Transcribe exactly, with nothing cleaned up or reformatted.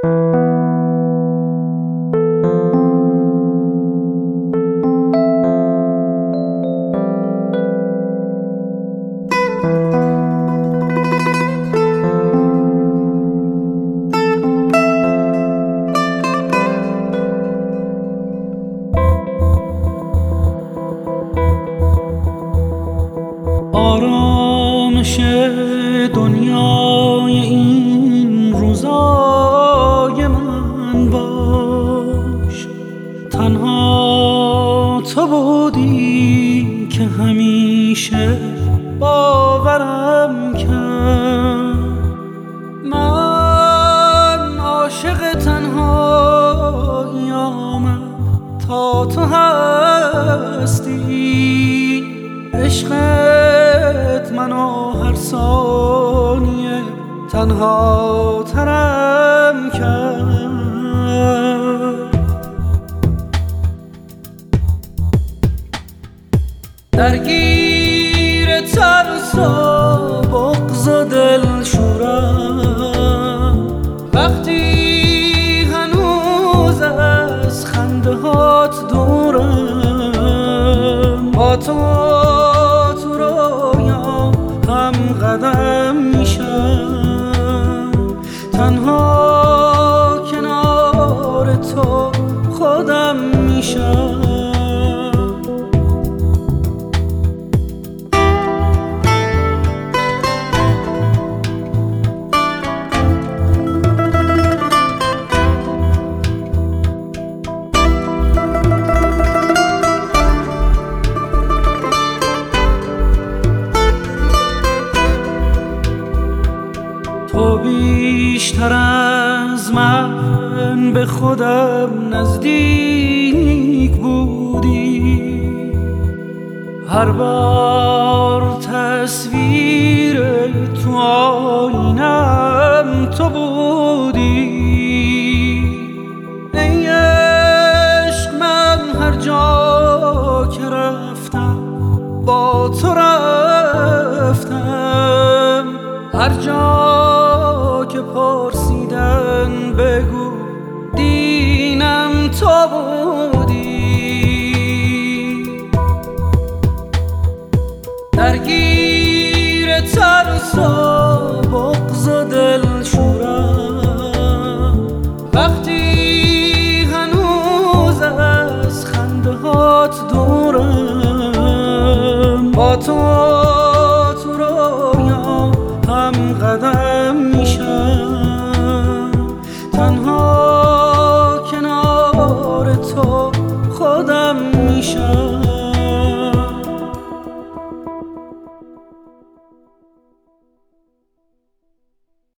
آرامش دنیای این روزای من باش، تنها تو بودی که همیشه باورم کرد. من عاشق تنهایی‌ام تا تو هستی، عشقت منو هر ثانیه تنها ترم کرد. درگیر ترس و بغض و دلشورم، وقتی هنوز از خنده هات دورم، با تو تو رویام هم قدم میشم، تنها کنار تو خودم میشم. تو بیشتر از من به خودم نزدیک بودی، هر بار تصویر تو آینم تو بودی. ای عشق من هر جا که رفتم با تو رفتم، هر جا که پرسیدن بگو دینم تو بودی. درگیر ترس و بغض و دلشورم، وقتی هنوز از خنده هات دورم، با تو تو رویام هم قدم میشم، تنها